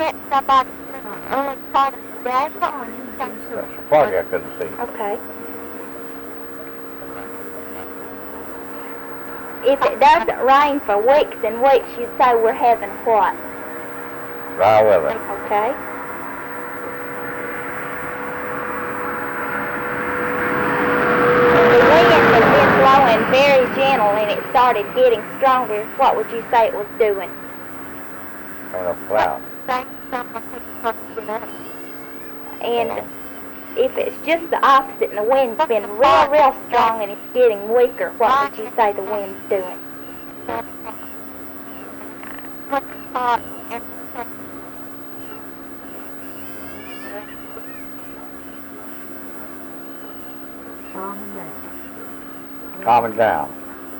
somebody early part of the day. That's foggy, I couldn't see. Okay. If it doesn't rain for weeks and weeks, you'd say we're having what? Dry weather. Okay. The wind has been blowing very gentle and it started getting stronger. What would you say it was doing? Coming up cloud. And if it's just the opposite and the wind's been real strong and it's getting weaker, what would you say the wind's doing? Calming down.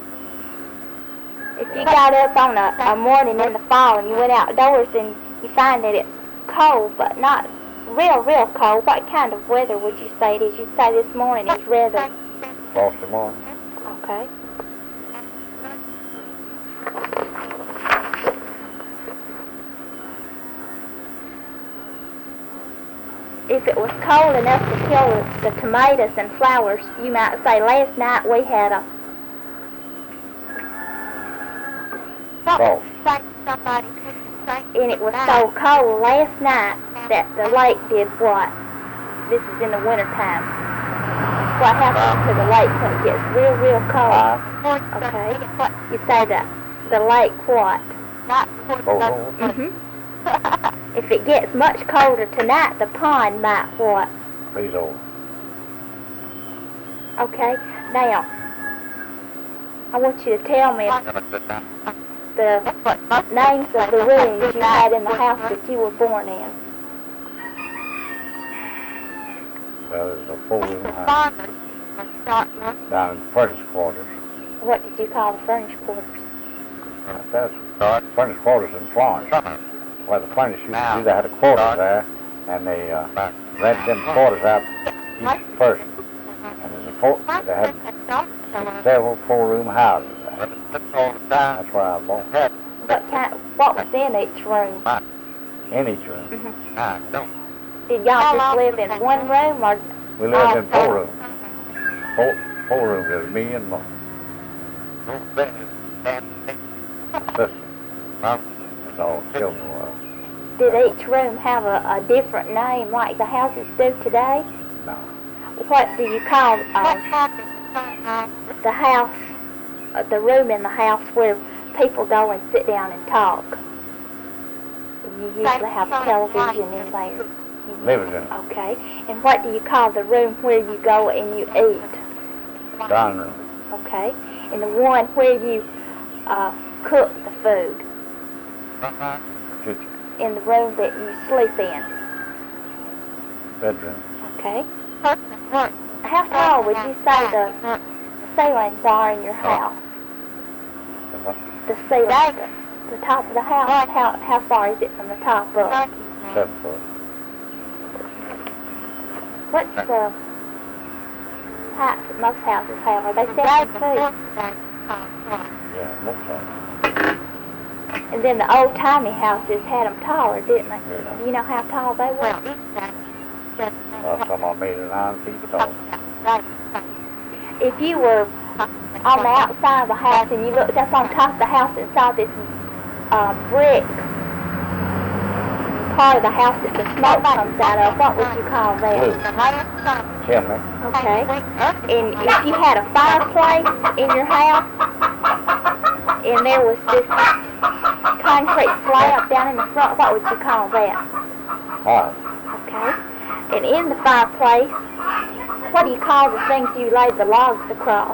If you got up on a morning in the fall and you went outdoors and you find that it's cold but not real cold, what kind of weather would you say it is? You'd say this morning it's rather... Frosty morning. Okay. If it was cold enough to kill the tomatoes and flowers, you might say last night we had a... Fall. And it was so cold last night that the lake did what? This is in the wintertime. What happens to the lake when it gets real cold? Okay. You say that the lake what? Oh, If it gets much colder tonight, the pond might what? freeze over. Okay. Now, I want you to tell me the names of the rooms you had in the house that you were born in. Well, there's a 4-room house down in the furnace quarters. What did you call the furnished quarters? That's furnace quarters in Florence. Well, the furnace used to do, they had a quarters there, and they rented them quarters out each person. And there's they had several 4-room houses there. That's where I was born. What was in each room? In each room. Did y'all just live in one room or? We lived in 4 rooms. Four rooms. There's me and my sister. That's all children were. Did each room have a different name like the houses do today? No. What do you call the house, the room in the house where people go and sit down and talk? You usually have television in there. Living room. Okay. And what do you call the room where you go and you eat? Dining room. Okay. And the one where you cook the food? Kitchen. In the room that you sleep in? Bedroom. Okay. How tall would you say the ceilings are in your house? The ceiling, the top of the house, how far is it from the top up? 7 foot. What's the height that most houses have? Are they 7 feet? Yeah, most of them. And then the old-timey houses had them taller, didn't they? Yeah. You know how tall they were? Some are made of 9 feet tall. If you were on the outside of the house and you looked up on top of the house and saw this brick part of the house that the smoke comes out of, what would you call that? Blue. Chimney. Okay. And if you had a fireplace in your house and there was this concrete slab down in the front, what would you call that? Hall. Okay. And in the fireplace, what do you call the things you laid the logs across?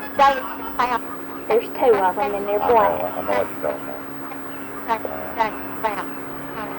There's 2 of them and they're black. I know what you call them.